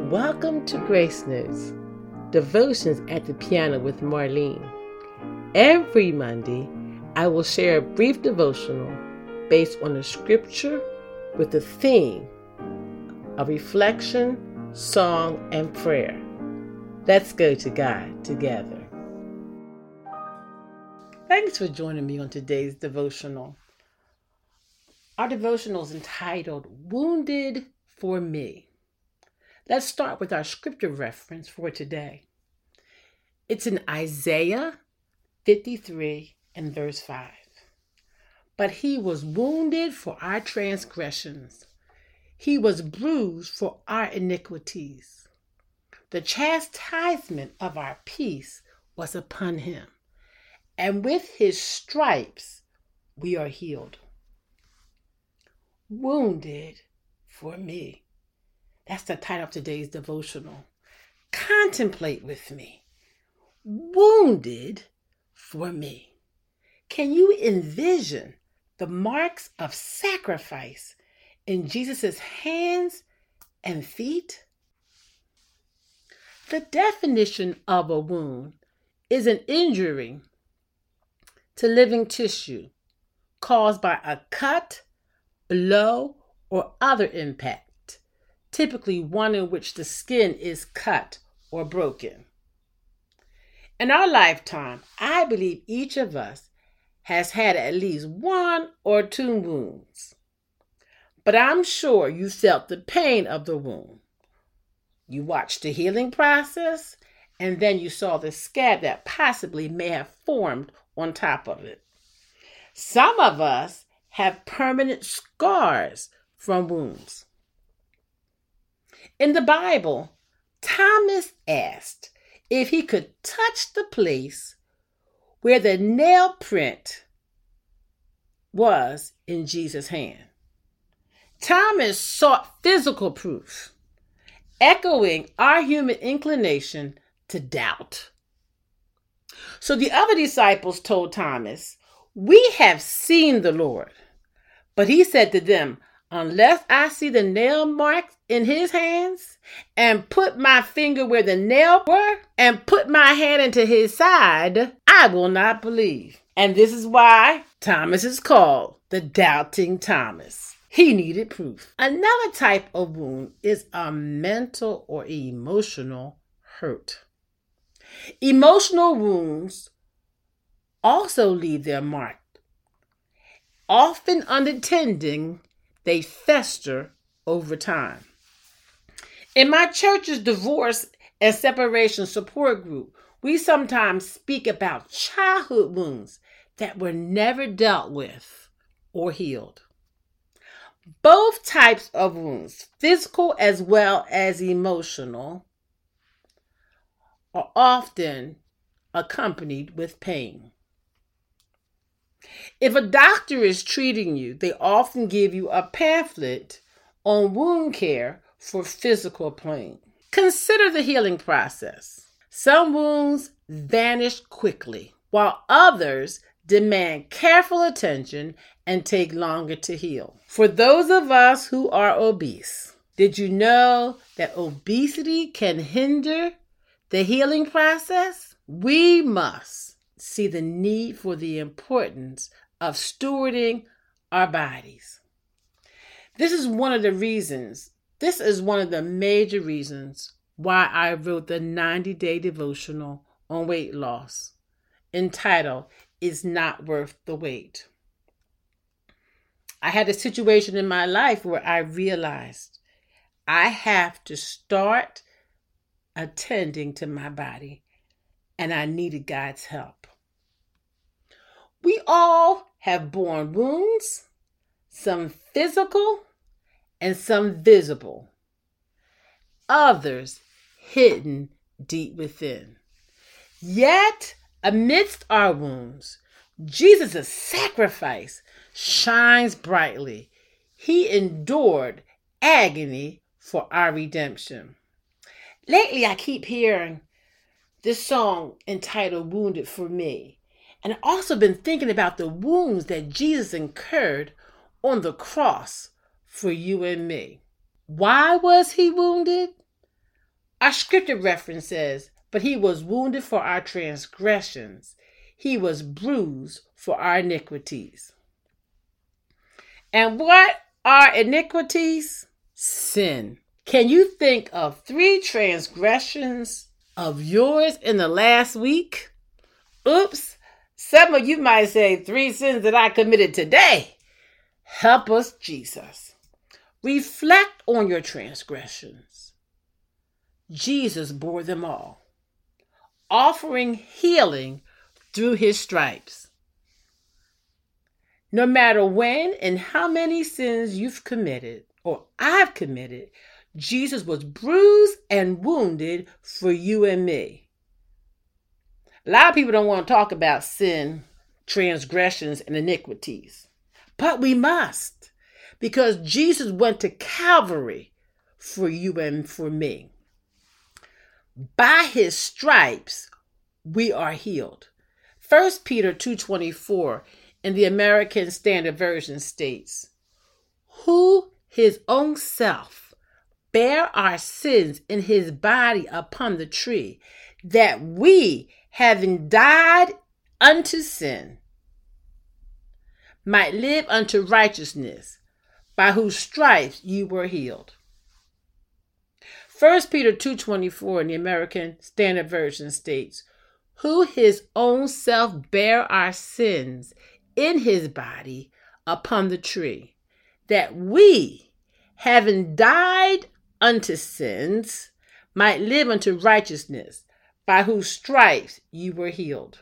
Welcome to Grace Notes, Devotions at the Piano with Marlene. Every Monday, I will share a brief devotional based on a scripture with a theme of reflection, song, and prayer. Let's go to God together. Thanks for joining me on today's devotional. Our devotional is entitled, Wounded for Me. Let's start with our scripture reference for today. It's in Isaiah 53 and verse 5. But he was wounded for our transgressions. He was bruised for our iniquities. The chastisement of our peace was upon him, and with his stripes we are healed. Wounded for me. That's the title of today's devotional. Contemplate with me. Wounded for me. Can you envision the marks of sacrifice in Jesus' hands and feet? The definition of a wound is an injury to living tissue caused by a cut, blow, or other impact. Typically one in which the skin is cut or broken. In our lifetime, I believe each of us has had at least one or two wounds. But I'm sure you felt the pain of the wound. You watched the healing process, and then you saw the scab that possibly may have formed on top of it. Some of us have permanent scars from wounds. In the Bible, Thomas asked if he could touch the place where the nail print was in Jesus' hand. Thomas sought physical proof, echoing our human inclination to doubt. So the other disciples told Thomas, "We have seen the Lord." But he said to them, "Unless I see the nail marks in his hands and put my finger where the nail were and put my hand into his side, I will not believe." And this is why Thomas is called the Doubting Thomas. He needed proof. Another type of wound is a mental or emotional hurt. Emotional wounds also leave their mark. Often unattended, they fester over time. In my church's divorce and separation support group, we sometimes speak about childhood wounds that were never dealt with or healed. Both types of wounds, physical as well as emotional, are often accompanied with pain. If a doctor is treating you, they often give you a pamphlet on wound care for physical pain. Consider the healing process. Some wounds vanish quickly, while others demand careful attention and take longer to heal. For those of us who are obese, did you know that obesity can hinder the healing process? We must see the need for the importance of stewarding our bodies. This is one of the major reasons why I wrote the 90-day devotional on weight loss, entitled, It's Not Worth the Wait. I had a situation in my life where I realized I have to start attending to my body, and I needed God's help. We all have borne wounds, some physical and some visible, others hidden deep within. Yet, amidst our wounds, Jesus' sacrifice shines brightly. He endured agony for our redemption. Lately, I keep hearing this song entitled Wounded for Me. And I've also been thinking about the wounds that Jesus incurred on the cross for you and me. Why was he wounded? Our scripture reference says, "But he was wounded for our transgressions. He was bruised for our iniquities." And what are iniquities? Sin. Can you think of 3 transgressions of yours in the last week? Oops. Some of you might say 3 sins that I committed today. Help us, Jesus. Reflect on your transgressions. Jesus bore them all, offering healing through his stripes. No matter when and how many sins you've committed or I've committed, Jesus was bruised and wounded for you and me. A lot of people don't want to talk about sin, transgressions, and iniquities, but we must, because Jesus went to Calvary for you and for me. By his stripes, we are healed. 1 Peter 2:24 in the American Standard Version states, "Who his own self bare our sins in his body upon the tree, that we, having died unto sin, might live unto righteousness, by whose stripes you were healed." 1 Peter 2:24 in the American Standard Version states, "Who his own self bare our sins in his body upon the tree, that we, having died unto sins, might live unto righteousness, by whose stripes you were healed."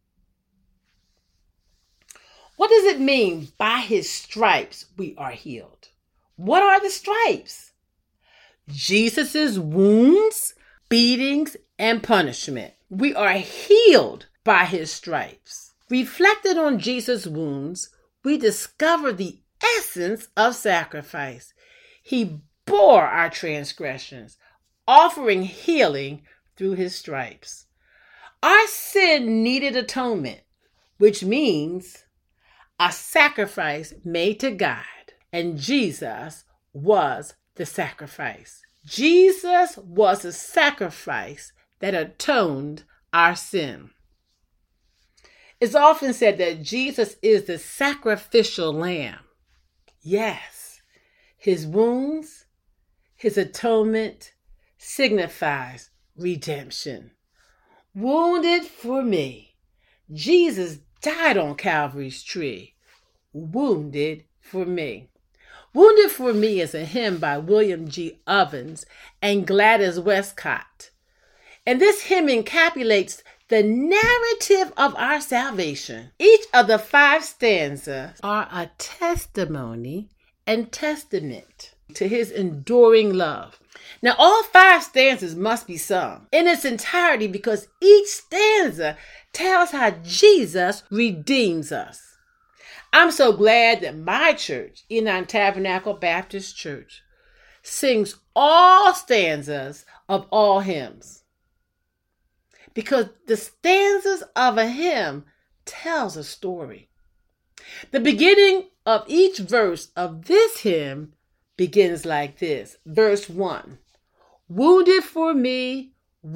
What does it mean, by his stripes we are healed? What are the stripes? Jesus' wounds, beatings, and punishment. We are healed by his stripes. Reflecting on Jesus' wounds, we discover the essence of sacrifice. He bore our transgressions, offering healing through his stripes. Our sin needed atonement, which means a sacrifice made to God, and Jesus was the sacrifice. Jesus was a sacrifice that atoned our sin. It's often said that Jesus is the sacrificial lamb. Yes, his wounds, his atonement signifies redemption. Wounded for me. Jesus died on Calvary's tree. Wounded for me. Wounded for Me is a hymn by William G. Ovens and Gladys Westcott. And this hymn encapsulates the narrative of our salvation. Each of the 5 stanzas are a testimony and testament to his enduring love. Now, all 5 stanzas must be sung in its entirety because each stanza tells how Jesus redeems us. I'm so glad that my church, Enon Tabernacle Baptist Church, sings all stanzas of all hymns. Because the stanzas of a hymn tells a story. The beginning of each verse of this hymn begins like this. Verse 1, wounded for me,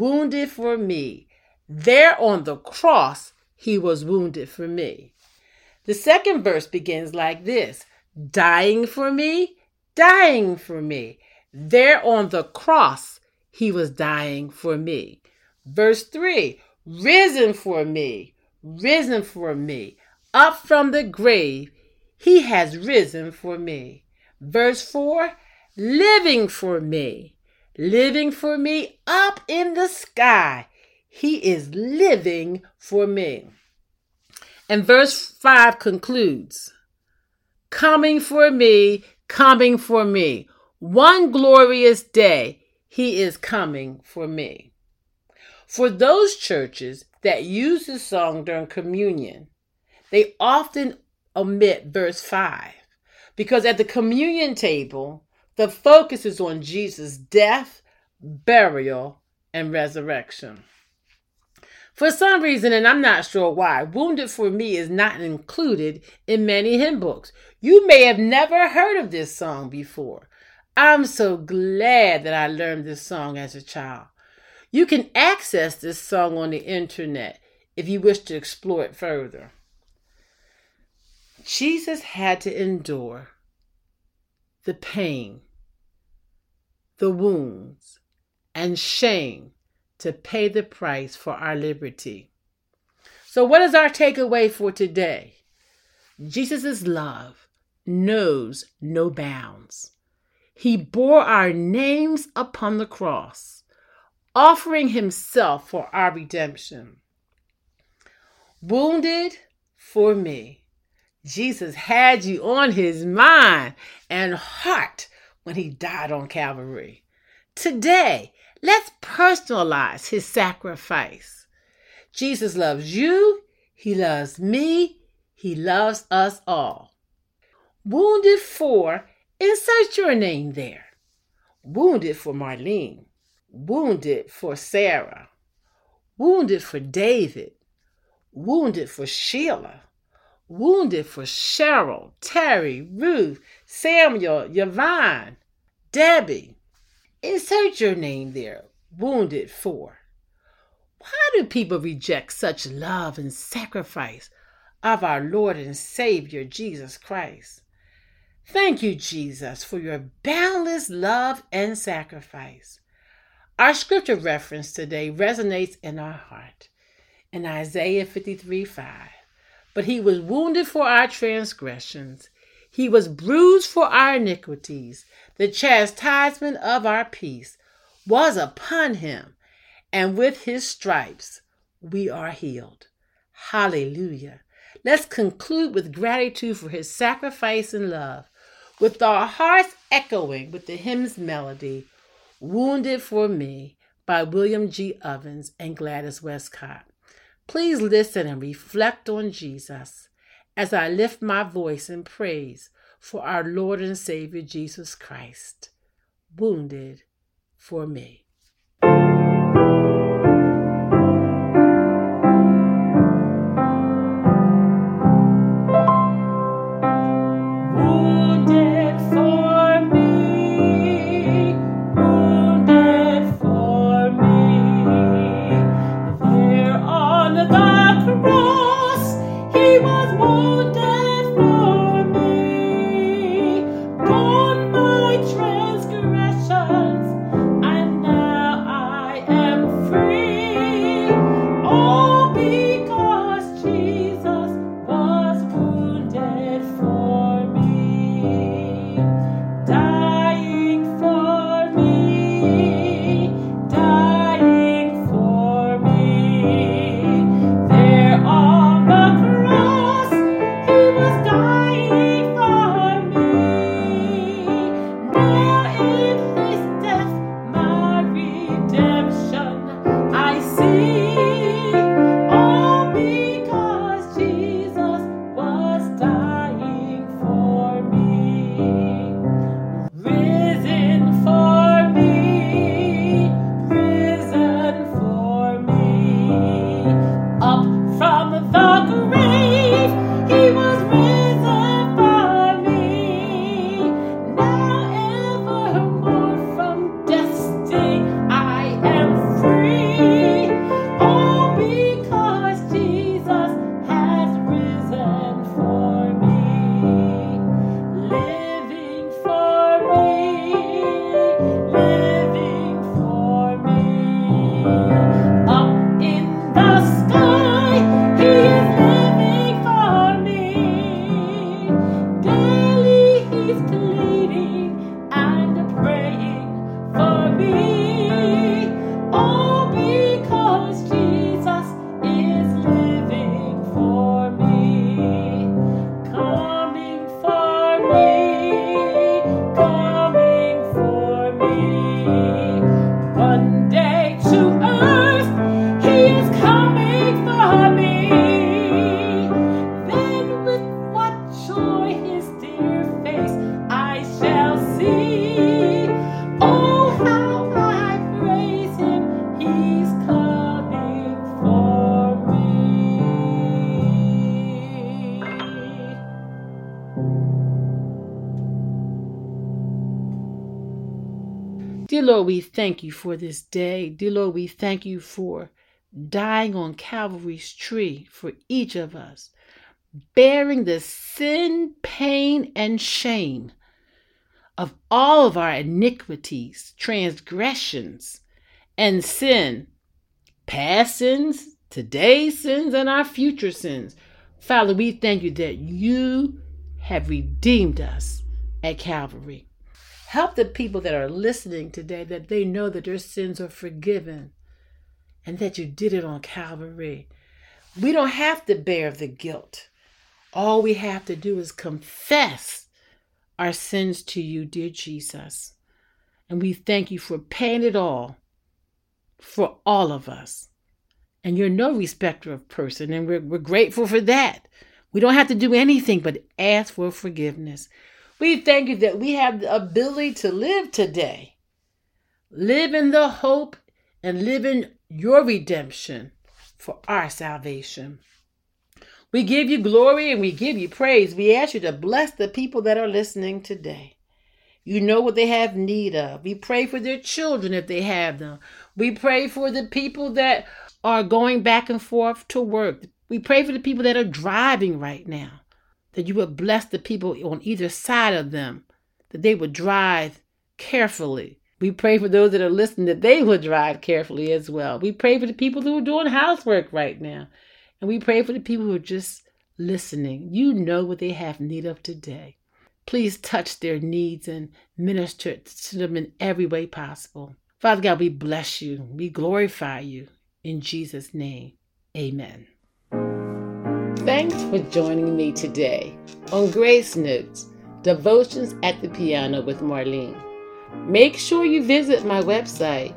there on the cross he was wounded for me. The second verse begins like this, dying for me, there on the cross he was dying for me. Verse 3, risen for me, up from the grave he has risen for me. Verse 4, living for me, up in the sky he is living for me. And verse 5 concludes, coming for me, one glorious day he is coming for me. For those churches that use this song during communion, they often omit verse 5 because at the communion table, the focus is on Jesus' death, burial, and resurrection. For some reason, and I'm not sure why, Wounded for Me is not included in many hymn books. You may have never heard of this song before. I'm so glad that I learned this song as a child. You can access this song on the internet if you wish to explore it further. Jesus had to endure the pain, the wounds, and shame to pay the price for our liberty. So what is our takeaway for today? Jesus' love knows no bounds. He bore our names upon the cross, offering himself for our redemption. Wounded for me, Jesus had you on his mind and heart when he died on Calvary. Today, let's personalize his sacrifice. Jesus loves you, he loves me, he loves us all. Wounded for, insert your name there. Wounded for Marlene, wounded for Sarah, wounded for David, wounded for Sheila, wounded for Cheryl, Terry, Ruth, Samuel, Yvonne, Debbie. Insert your name there, wounded for. Why do people reject such love and sacrifice of our Lord and Savior, Jesus Christ? Thank you, Jesus, for your boundless love and sacrifice. Our scripture reference today resonates in our heart. In Isaiah 53:5, but he was wounded for our transgressions. He was bruised for our iniquities. The chastisement of our peace was upon him, and with his stripes we are healed. Hallelujah. Let's conclude with gratitude for his sacrifice and love, with our hearts echoing with the hymn's melody, Wounded for Me by William G. Ovens and Gladys Westcott. Please listen and reflect on Jesus as I lift my voice in praise for our Lord and Savior Jesus Christ, wounded for me. Gone my transgressions, and now Dear Lord, we thank you for this day. Dear Lord, we thank you for dying on Calvary's tree for each of us, bearing the sin, pain, and shame of all of our iniquities, transgressions, and sin, past sins, today's sins, and our future sins. Father, we thank you that you have redeemed us at Calvary. Help the people that are listening today that they know that their sins are forgiven and that you did it on Calvary. We don't have to bear the guilt. All we have to do is confess our sins to you, dear Jesus. And we thank you for paying it all for all of us. And you're no respecter of person, and we're grateful for that. We don't have to do anything but ask for forgiveness. We thank you that we have the ability to live today. Live in the hope and live in your redemption for our salvation. We give you glory and we give you praise. We ask you to bless the people that are listening today. You know what they have need of. We pray for their children if they have them. We pray for the people that are going back and forth to work. We pray for the people that are driving right now, that you would bless the people on either side of them, that they would drive carefully. We pray for those that are listening, that they would drive carefully as well. We pray for the people who are doing housework right now. And we pray for the people who are just listening. You know what they have need of today. Please touch their needs and minister to them in every way possible. Father God, we bless you. We glorify you. In Jesus' name, amen. Thanks for joining me today on Grace Notes, Devotions at the Piano with Marlene. Make sure you visit my website,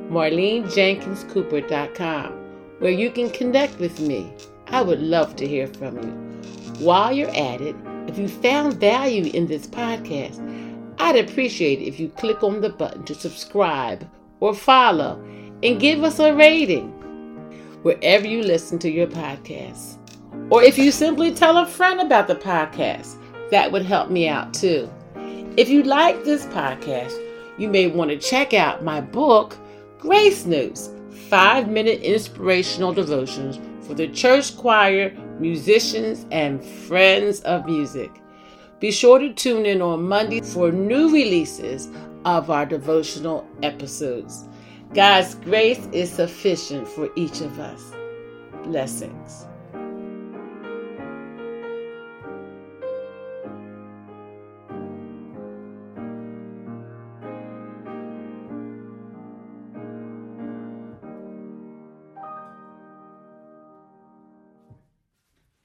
marlenejenkinscooper.com, where you can connect with me. I would love to hear from you. While you're at it, if you found value in this podcast, I'd appreciate it if you click on the button to subscribe or follow and give us a rating wherever you listen to your podcasts. Or if you simply tell a friend about the podcast, that would help me out too. If you like this podcast, you may want to check out my book, Grace Notes, 5-minute inspirational devotions for the church choir, musicians, and friends of music. Be sure to tune in on Monday for new releases of our devotional episodes. God's grace is sufficient for each of us. Blessings.